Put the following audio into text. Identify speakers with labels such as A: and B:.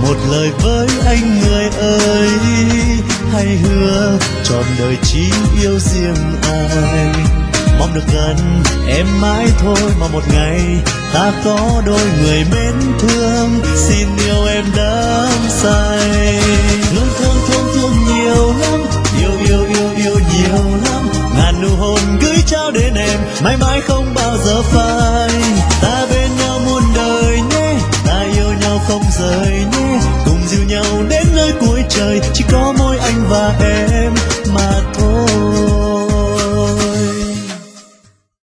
A: một lời với anh người ơi, hãy hứa trọn đời chỉ yêu riêng anh. Mong được gần em mãi thôi, mà một ngày ta có đôi người mến thương, xin yêu em đắm say. Luôn thương thương thương nhiều lắm, yêu yêu yêu yêu nhiều lắm, ngàn nụ hôn gửi trao đến em, mãi mãi không bao giờ phai. Ta bên nhau muôn đời nhé, ta yêu nhau không rời nhé, cùng dìu nhau